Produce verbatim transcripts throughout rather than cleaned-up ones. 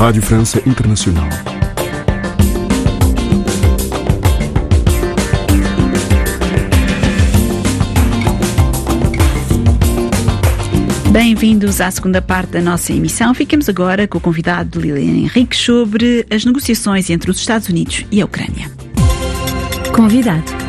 Rádio França Internacional. Bem-vindos à segunda parte da nossa emissão. Ficamos agora com o convidado Liliana Henriques sobre as negociações entre os Estados Unidos e a Ucrânia. Convidado.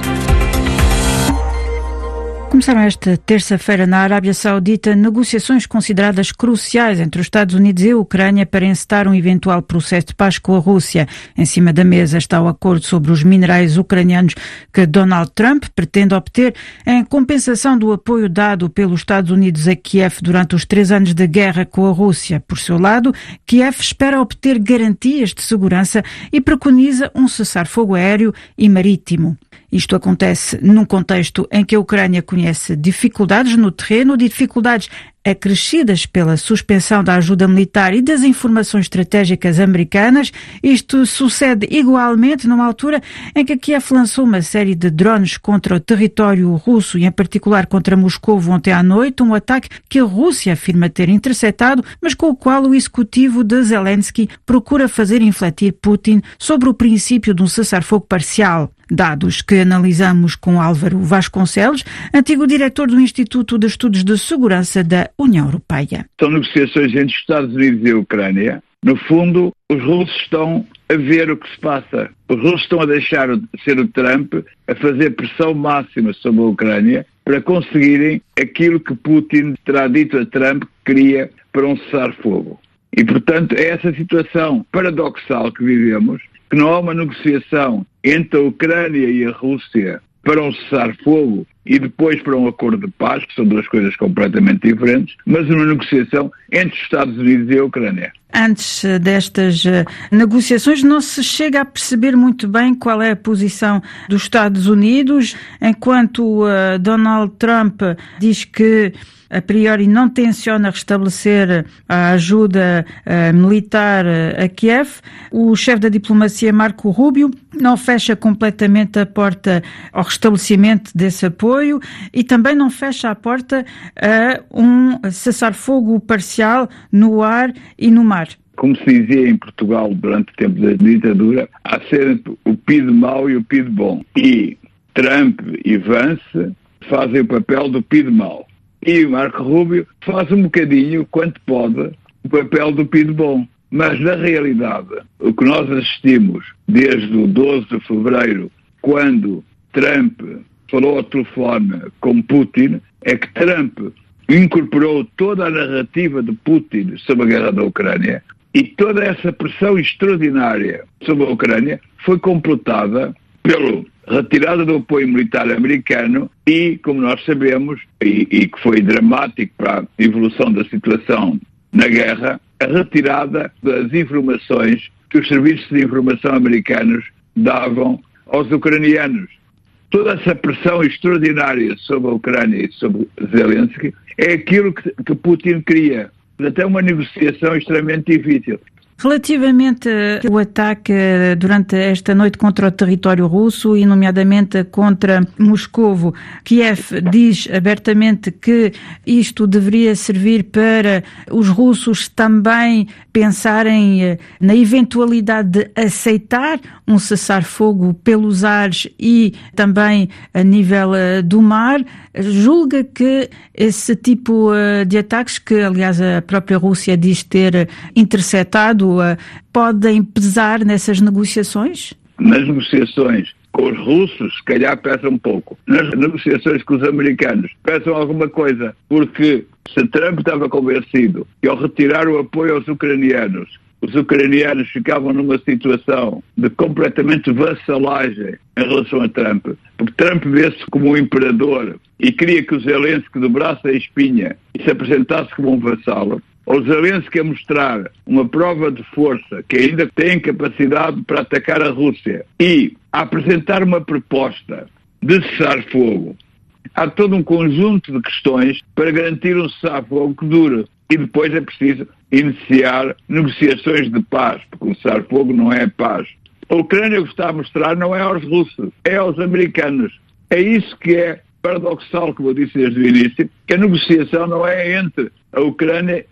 Começaram esta terça-feira na Arábia Saudita negociações consideradas cruciais entre os Estados Unidos e a Ucrânia para encetar um eventual processo de paz com a Rússia. Em cima da mesa está o acordo sobre os minerais ucranianos que Donald Trump pretende obter em compensação do apoio dado pelos Estados Unidos a Kiev durante os três anos de guerra com a Rússia. Por seu lado, Kiev espera obter garantias de segurança e preconiza um cessar-fogo aéreo e marítimo. Isto acontece num contexto em que a Ucrânia conhece dificuldades no terreno, dificuldades acrescidas pela suspensão da ajuda militar e das informações estratégicas americanas. Isto sucede igualmente numa altura em que Kiev lançou uma série de drones contra o território russo e em particular contra Moscou ontem à noite, um ataque que a Rússia afirma ter interceptado, mas com o qual o executivo de Zelensky procura fazer infletir Putin sobre o princípio de um cessar-fogo parcial. Dados que analisamos com Álvaro Vasconcelos, antigo diretor do Instituto de Estudos de Segurança da União Europeia. São negociações entre os Estados Unidos e a Ucrânia. No fundo, os russos estão a ver o que se passa. Os russos estão a deixar de ser o Trump a fazer pressão máxima sobre a Ucrânia para conseguirem aquilo que Putin terá dito a Trump que queria para um cessar-fogo. E, portanto, é essa situação paradoxal que vivemos, que não há uma negociação entre a Ucrânia e a Rússia para um cessar-fogo e depois para um acordo de paz, que são duas coisas completamente diferentes, mas uma negociação entre os Estados Unidos e a Ucrânia. Antes destas negociações não se chega a perceber muito bem qual é a posição dos Estados Unidos, enquanto uh, Donald Trump diz que a priori não tenciona restabelecer a ajuda uh, militar a Kiev. O chefe da diplomacia, Marco Rubio, não fecha completamente a porta ao restabelecimento desse apoio e também não fecha a porta a um cessar-fogo parcial no ar e no mar. Como se dizia em Portugal durante o tempo da ditadura, há sempre o pido mau e o pido bom. E Trump e Vance fazem o papel do pido mau. E o Marco Rubio faz um bocadinho, quanto pode, o papel do pido bom. Mas, na realidade, o que nós assistimos desde o doze de fevereiro, quando Trump falou ao telefone com Putin, é que Trump incorporou toda a narrativa de Putin sobre a guerra da Ucrânia e toda essa pressão extraordinária sobre a Ucrânia foi completada pela retirada do apoio militar americano e, como nós sabemos, e, e que foi dramático para a evolução da situação na guerra, a retirada das informações que os serviços de informação americanos davam aos ucranianos. Toda essa pressão extraordinária sobre a Ucrânia e sobre Zelensky é aquilo que, que Putin queria. Até uma negociação extremamente difícil. Relativamente ao ataque durante esta noite contra o território russo e nomeadamente contra Moscovo, Kiev diz abertamente que isto deveria servir para os russos também pensarem na eventualidade de aceitar um cessar-fogo pelos ares e também a nível do mar. Julga que esse tipo de ataques, que aliás a própria Rússia diz ter interceptado, podem pesar nessas negociações? Nas negociações com os russos, se calhar pesa um pouco. Nas negociações com os americanos, pesam alguma coisa, porque se Trump estava convencido que ao retirar o apoio aos ucranianos, os ucranianos ficavam numa situação de completamente vassalagem em relação a Trump, porque Trump vê-se como um imperador e queria que o Zelensky dobrasse a espinha e se apresentasse como um vassalo. O Zelensky a mostrar uma prova de força, que ainda tem capacidade para atacar a Rússia, e a apresentar uma proposta de cessar-fogo. Há todo um conjunto de questões para garantir um cessar-fogo que dure. E depois é preciso iniciar negociações de paz, porque o cessar-fogo não é paz. A Ucrânia o que está a mostrar não é aos russos, é aos americanos. É isso que é paradoxal, como eu disse desde o início, que a negociação não é entre a Ucrânia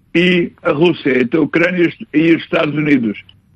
e a Rússia, entre a Ucrânia e os Estados Unidos.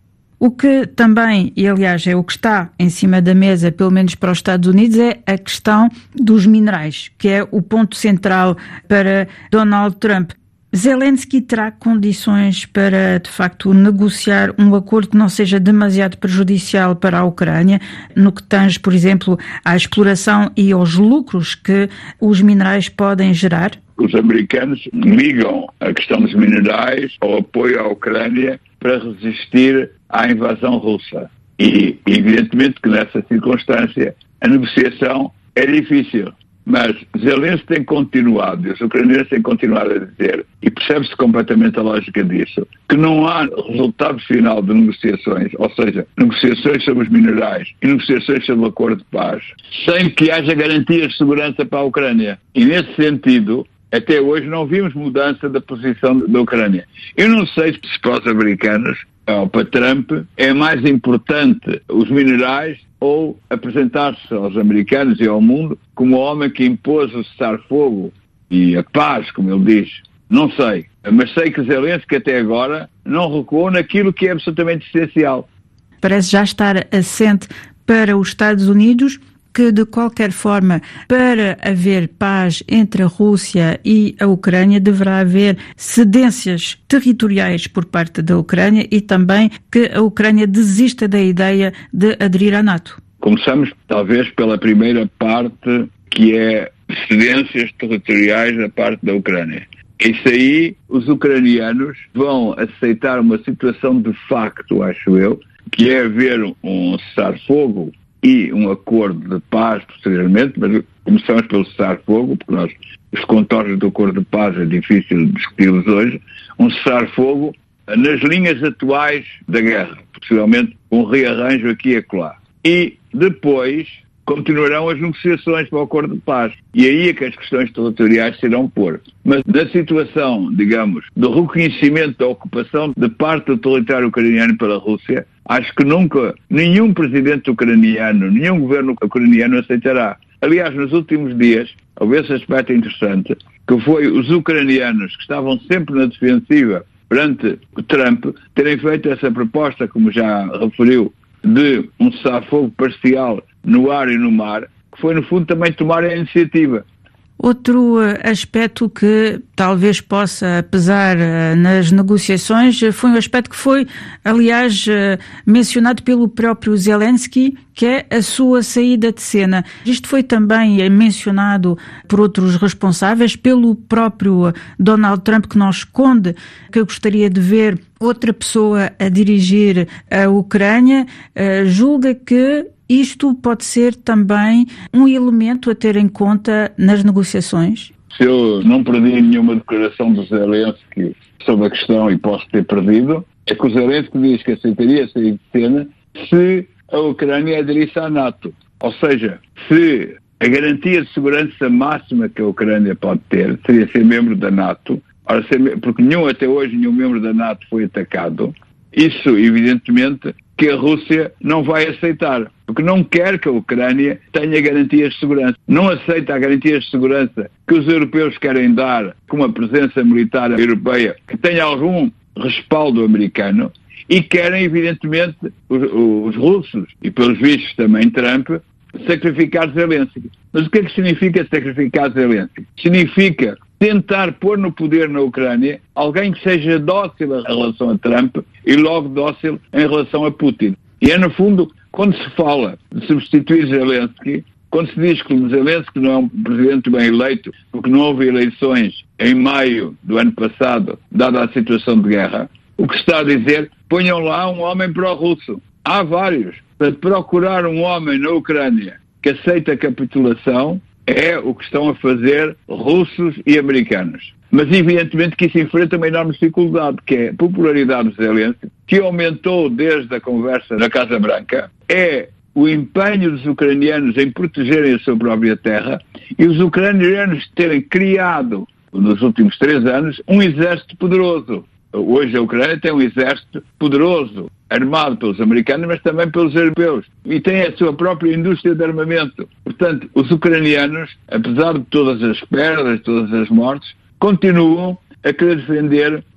O que também, e aliás é o que está em cima da mesa, pelo menos para os Estados Unidos, é a questão dos minerais, que é o ponto central para Donald Trump. Zelensky terá condições para, de facto, negociar um acordo que não seja demasiado prejudicial para a Ucrânia, no que tange, por exemplo, à exploração e aos lucros que os minerais podem gerar? Os americanos ligam a questão dos minerais ao apoio à Ucrânia para resistir à invasão russa. E, evidentemente, que nessa circunstância a negociação é difícil. Mas Zelensky tem continuado, e os ucranianos têm continuado a dizer, e percebe-se completamente a lógica disso, que não há resultado final de negociações, ou seja, negociações sobre os minerais e negociações sobre o acordo de paz, sem que haja garantias de segurança para a Ucrânia. E nesse sentido, até hoje não vimos mudança da posição da Ucrânia. Eu não sei se para os americanos, ou para Trump, é mais importante os minerais ou apresentar-se aos americanos e ao mundo como o homem que impôs o cessar-fogo e a paz, como ele diz. Não sei. Mas sei que Zelensky até agora não recuou naquilo que é absolutamente essencial. Parece já estar assente para os Estados Unidos que, de qualquer forma, para haver paz entre a Rússia e a Ucrânia, deverá haver cedências territoriais por parte da Ucrânia e também que a Ucrânia desista da ideia de aderir à NATO. Começamos, talvez, pela primeira parte, que é cedências territoriais da parte da Ucrânia. Isso aí, os ucranianos vão aceitar uma situação de facto, acho eu, que é haver um cessar-fogo e um acordo de paz posteriormente, mas começamos pelo cessar-fogo, porque nós, os contornos do acordo de paz é difícil discuti-los hoje, um cessar-fogo nas linhas atuais da guerra, possivelmente um rearranjo aqui e acolá. E depois continuarão as negociações para o acordo de paz. E aí é que as questões territoriais se irão pôr. Mas na situação, digamos, do reconhecimento da ocupação de parte do território ucraniano pela Rússia, acho que nunca nenhum presidente ucraniano, nenhum governo ucraniano aceitará. Aliás, nos últimos dias, houve esse aspecto interessante, que foi os ucranianos que estavam sempre na defensiva perante o Trump, terem feito essa proposta, como já referiu, de um cessar-fogo parcial no ar e no mar, que foi, no fundo, também tomar a iniciativa. Outro aspecto que talvez possa pesar nas negociações foi um aspecto que foi, aliás, mencionado pelo próprio Zelensky, que é a sua saída de cena. Isto foi também mencionado por outros responsáveis, pelo próprio Donald Trump, que não esconde que gostaria de ver outra pessoa a dirigir a Ucrânia. Julga que isto pode ser também um elemento a ter em conta nas negociações? Se eu não perdi nenhuma declaração do Zelensky sobre a questão e posso ter perdido, é que o Zelensky diz que aceitaria sair de cena se a Ucrânia aderisse à NATO. Ou seja, se a garantia de segurança máxima que a Ucrânia pode ter seria ser membro da NATO, ora, ser, porque nenhum, até hoje nenhum membro da NATO foi atacado, isso evidentemente que a Rússia não vai aceitar, porque não quer que a Ucrânia tenha garantias de segurança. Não aceita a garantias de segurança que os europeus querem dar com uma presença militar europeia que tenha algum respaldo americano e querem, evidentemente, os, os russos e, pelos vistos, também Trump, sacrificar Zelensky. Mas o que é que significa sacrificar Zelensky? Significa tentar pôr no poder na Ucrânia alguém que seja dócil em relação a Trump e logo dócil em relação a Putin. E é, no fundo, quando se fala de substituir Zelensky, quando se diz que Zelensky não é um presidente bem eleito, porque não houve eleições em maio do ano passado, dada a situação de guerra, o que se está a dizer, ponham lá um homem pró-russo. Há vários. Para procurar um homem na Ucrânia que aceita a capitulação, é o que estão a fazer russos e americanos. Mas evidentemente que isso enfrenta uma enorme dificuldade, que é a popularidade de Zelensky, que aumentou desde a conversa na Casa Branca, é o empenho dos ucranianos em protegerem a sua própria terra e os ucranianos terem criado, nos últimos três anos, um exército poderoso. Hoje a Ucrânia tem um exército poderoso, armado pelos americanos, mas também pelos europeus. E tem a sua própria indústria de armamento. Portanto, os ucranianos, apesar de todas as perdas, todas as mortes, continuam a querer defender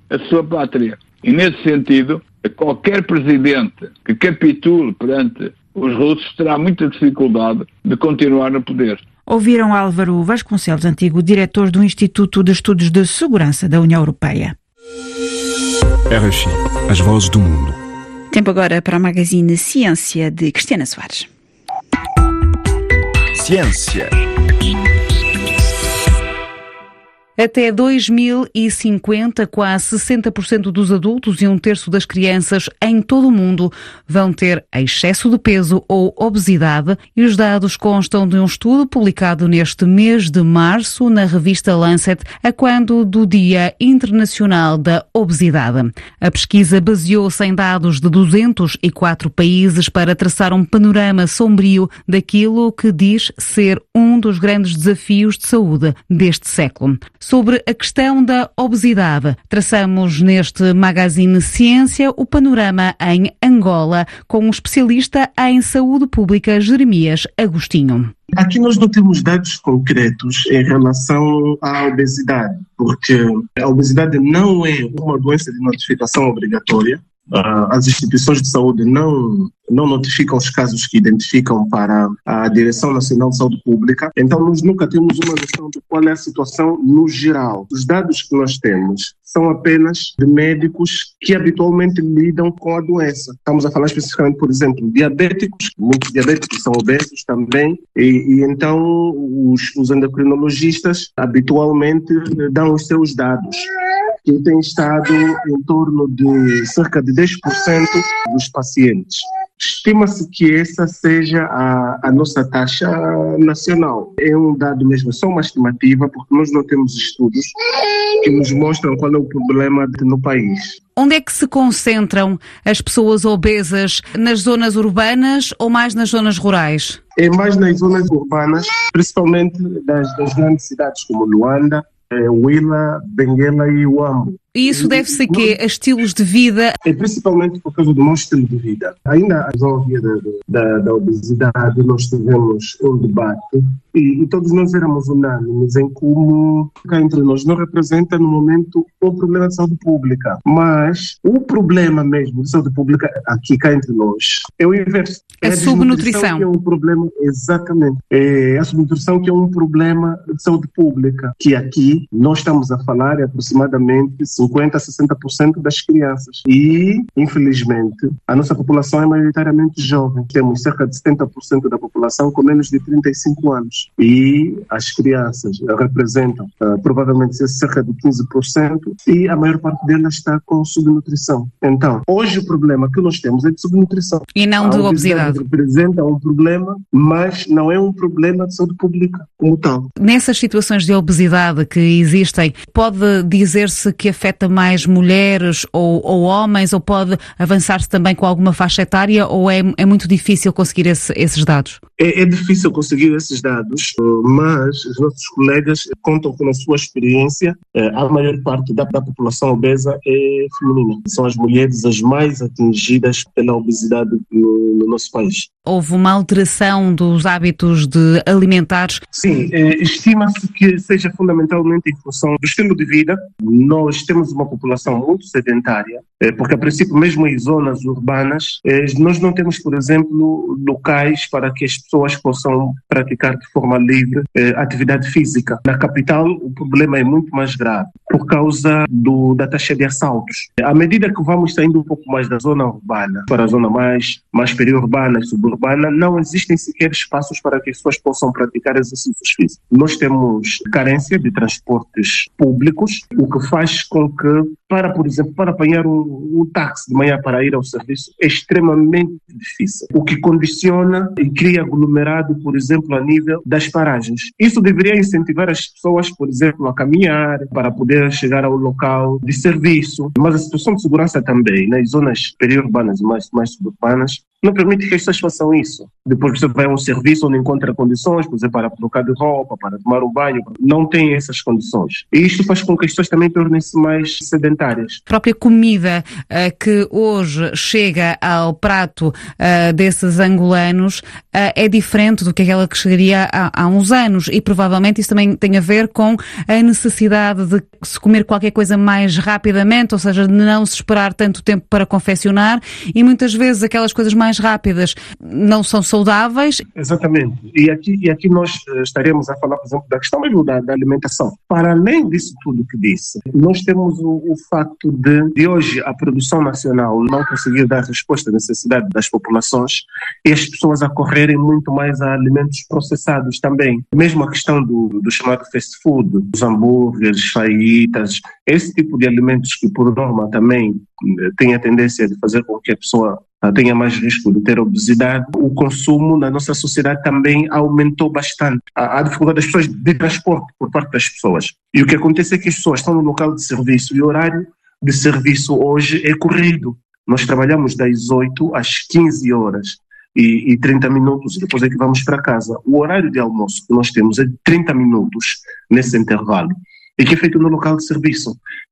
a sua pátria. E nesse sentido, qualquer presidente que capitule perante os russos terá muita dificuldade de continuar no poder. Ouviram Álvaro Vasconcelos, antigo diretor do Instituto de Estudos de Segurança da União Europeia. R F I, as vozes do mundo. Tempo agora para o magazine Ciência de Cristiana Soares. Ciência. Até dois mil e cinquenta, quase sessenta por cento dos adultos e um terço das crianças em todo o mundo vão ter excesso de peso ou obesidade, e os dados constam de um estudo publicado neste mês de março na revista Lancet, a quando do Dia Internacional da Obesidade. A pesquisa baseou-se em dados de duzentos e quatro países para traçar um panorama sombrio daquilo que diz ser um dos grandes desafios de saúde deste século. Sobre a questão da obesidade, traçamos neste magazine Ciência o panorama em Angola, com um especialista em saúde pública, Jeremias Agostinho. Aqui nós não temos dados concretos em relação à obesidade, porque a obesidade não é uma doença de notificação obrigatória. As instituições de saúde não, não notificam os casos que identificam para a Direção Nacional de Saúde Pública, então nós nunca temos uma noção de qual é a situação no geral. Os dados que nós temos são apenas de médicos que habitualmente lidam com a doença. Estamos a falar especificamente, por exemplo, diabéticos, muitos diabéticos são obesos também, e, e então os, os endocrinologistas habitualmente dão os seus dados, que tem estado em torno de cerca de dez por cento dos pacientes. Estima-se que essa seja a, a nossa taxa nacional. É um dado mesmo, só uma estimativa, porque nós não temos estudos que nos mostram qual é o problema no país. Onde é que se concentram as pessoas obesas? Nas zonas urbanas ou mais nas zonas rurais? É mais nas zonas urbanas, principalmente das, das grandes cidades como Luanda, Huila, Benguela e Huambo. E isso deve-se a quê? A estilos de vida? É principalmente por causa do nosso estilo de vida. Ainda a resolvia da, da, da obesidade, nós tivemos um debate e, e todos nós éramos unânimes em como cá entre nós não representa no momento um problema de saúde pública, mas o problema mesmo de saúde pública aqui cá entre nós é o inverso. É a, a subnutrição. Que é um problema, exatamente. É a subnutrição que é um problema de saúde pública, que aqui nós estamos a falar é aproximadamente cinquenta a sessenta por cento das crianças. E, infelizmente, a nossa população é maioritariamente jovem. Temos cerca de setenta por cento da população com menos de trinta e cinco anos. E as crianças representam uh, provavelmente cerca de quinze por cento e a maior parte delas está com subnutrição. Então, hoje o problema que nós temos é de subnutrição. E não de obesidade. Representa um problema, mas não é um problema de saúde pública como tal. Nessas situações de obesidade que existem, pode dizer-se que afeta mais mulheres ou, ou homens, ou pode avançar-se também com alguma faixa etária, ou é, é muito difícil conseguir esse, esses dados? É, é difícil conseguir esses dados, mas os nossos colegas contam com a sua experiência. A maior parte da, da população obesa é feminina. São as mulheres as mais atingidas pela obesidade no, no nosso país. Houve uma alteração dos hábitos de alimentares? Sim, é, estima-se que seja fundamentalmente em função do estilo de vida. Nós temos uma população muito sedentária, é, porque a princípio mesmo em zonas urbanas, é, nós não temos, por exemplo, locais para que as pessoas possam praticar de forma livre é, atividade física. Na capital o problema é muito mais grave por causa do, da taxa de assaltos. À medida que vamos saindo um pouco mais da zona urbana para a zona mais, mais periurbana e suburbana, não existem sequer espaços para que as pessoas possam praticar exercícios físicos. Nós temos carência de transportes públicos, o que faz com que, para, por exemplo, para apanhar um, um táxi de manhã para ir ao serviço é extremamente difícil, o que condiciona e cria aglomerado, por exemplo, a nível das paragens. Isso deveria incentivar as pessoas, por exemplo, a caminhar para poder chegar ao local de serviço, mas a situação de segurança também, nas zonas periurbanas e mais, mais suburbanas, não permite que as pessoas façam isso. Depois você vai a um serviço onde encontra condições, por exemplo, para trocar de roupa, para tomar um banho, não tem essas condições. E isto faz com que as pessoas também tornem-se mais sedentárias. A própria comida uh, que hoje chega ao prato uh, desses angolanos uh, é diferente do que aquela que chegaria há, há uns anos, e provavelmente isso também tem a ver com a necessidade de se comer qualquer coisa mais rapidamente, ou seja, de não se esperar tanto tempo para confeccionar, e muitas vezes aquelas coisas mais rápidas não são saudáveis. Exatamente. E aqui, e aqui nós estaremos a falar, por exemplo, da questão mesmo da, da alimentação. Para além disso tudo que disse, nós temos o, o facto de, de hoje a produção nacional não conseguir dar resposta à necessidade das populações e as pessoas a correrem muito mais a alimentos processados também. Mesmo a questão do, do chamado fast food, os hambúrgueres, fajitas, esse tipo de alimentos que por norma também tem a tendência de fazer com que a pessoa tenha mais risco de ter obesidade, o consumo na nossa sociedade também aumentou bastante. Há dificuldade das pessoas de transporte por parte das pessoas. E o que acontece é que as pessoas estão no local de serviço e o horário de serviço hoje é corrido. Nós trabalhamos das oito às quinze horas e, e trinta minutos, e depois é que vamos para casa. O horário de almoço que nós temos é de trinta minutos nesse intervalo, e que é feito no local de serviço.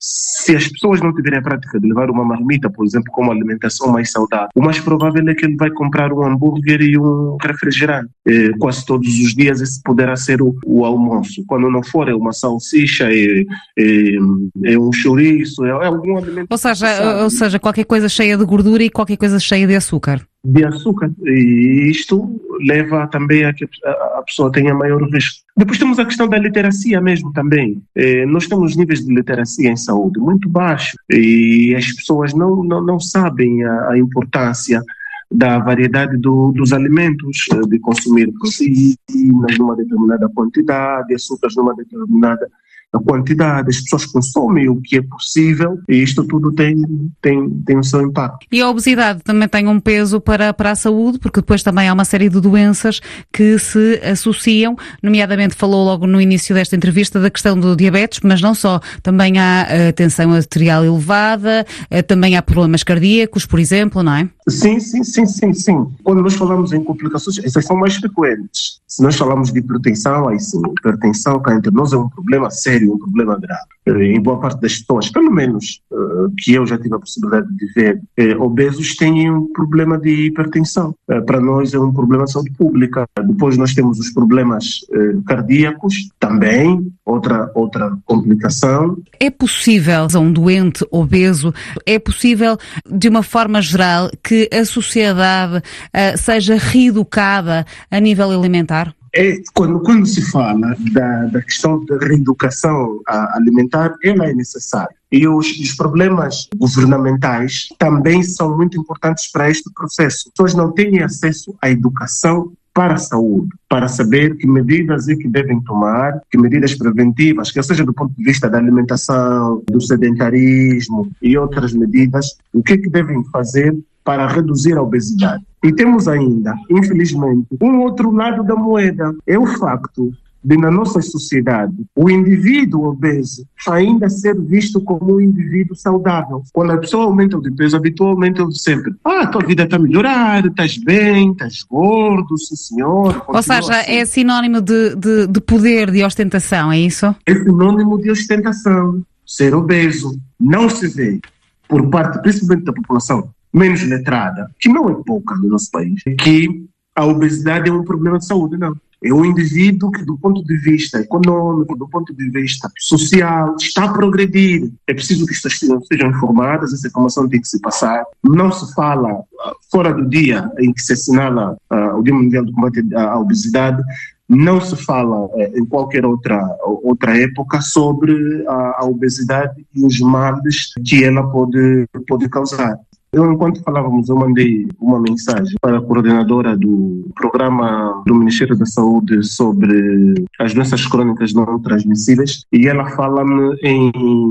Se as pessoas não tiverem a prática de levar uma marmita, por exemplo, como alimentação mais saudável, o mais provável é que ele vai comprar um hambúrguer e um refrigerante. É, quase todos os dias esse poderá ser o, o almoço. Quando não for, é uma salsicha, é, é, é um chouriço, é, é algum alimento. Ou seja, ou seja, qualquer coisa cheia de gordura e qualquer coisa cheia de açúcar. De açúcar. E isto leva também a que a pessoa tenha maior risco. Depois temos a questão da literacia mesmo também. Eh, nós temos níveis de literacia em saúde muito baixos e as pessoas não, não, não sabem a, a importância da variedade do, dos alimentos, de consumir proteínas numa determinada quantidade, açúcares numa determinada quantidade. As pessoas consomem o que é possível e isto tudo tem, tem, tem o seu impacto. E a obesidade também tem um peso para, para a saúde, porque depois também há uma série de doenças que se associam, nomeadamente falou logo no início desta entrevista da questão do diabetes, mas não só, também há a tensão arterial elevada, também há problemas cardíacos, por exemplo, não é? Sim, sim, sim, sim, sim. Quando nós falamos em complicações, essas são mais frequentes. Se nós falamos de hipertensão, aí sim, hipertensão cá entre nós é um problema sério, um problema grave. Em boa parte das pessoas, pelo menos uh, que eu já tive a possibilidade de ver, eh, obesos têm um problema de hipertensão. Uh, para nós é um problema de saúde pública. Depois nós temos os problemas uh, cardíacos, também, outra, outra complicação. É possível, a um doente obeso, é possível, de uma forma geral, que a sociedade uh, seja reeducada a nível alimentar? É, quando, quando se fala da, da questão da reeducação alimentar, ela é necessária. E os, os problemas governamentais também são muito importantes para este processo. As pessoas não têm acesso à educação para a saúde, para saber que medidas é que devem tomar, que medidas preventivas, que seja do ponto de vista da alimentação, do sedentarismo e outras medidas, o que é que devem fazer para reduzir a obesidade. E temos ainda, infelizmente, um outro lado da moeda, é o facto de, na nossa sociedade, o indivíduo obeso ainda ser visto como um indivíduo saudável. Quando a pessoa aumenta de peso, habitualmente eu sempre, ah, tua vida está a melhorar, estás bem, estás gordo, sim senhor. Ou seja, assim. É sinónimo de, de, de poder, de ostentação, é isso? É sinónimo de ostentação. Ser obeso não se vê, por parte principalmente da população menos letrada, que não é pouca no nosso país, que a obesidade é um problema de saúde, não. É um indivíduo que, do ponto de vista econômico, do ponto de vista social, está a progredir. É preciso que as pessoas sejam informadas, essa informação tem que se passar. Não se fala, uh, fora do dia em que se assinala uh, o Dia Mundial do Combate à Obesidade, não se fala uh, em qualquer outra, outra época sobre uh, a obesidade e os males que ela pode, pode causar. Eu, enquanto falávamos, eu mandei uma mensagem para a coordenadora do programa do Ministério da Saúde sobre as doenças crônicas não transmissíveis e ela fala-me em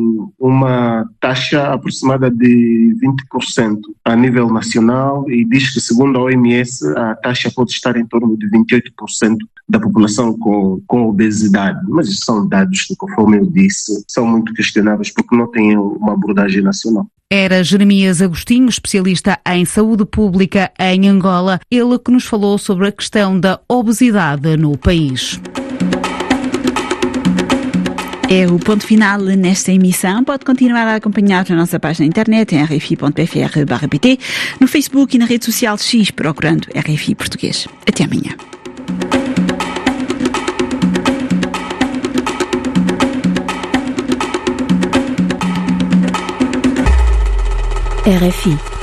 uma taxa aproximada de vinte por cento a nível nacional e diz que, segundo a O M S, a taxa pode estar em torno de vinte e oito por cento da população com, com obesidade. Mas isso são dados que, conforme eu disse, são muito questionáveis porque não têm uma abordagem nacional. Era Jeremias Agostinho, especialista em saúde pública em Angola, ele que nos falou sobre a questão da obesidade no país. É o ponto final nesta emissão. Pode continuar a acompanhar na nossa página na internet em r f i ponto p f r barra p t, no Facebook e na rede social X, procurando R F I Português. Até amanhã. R F I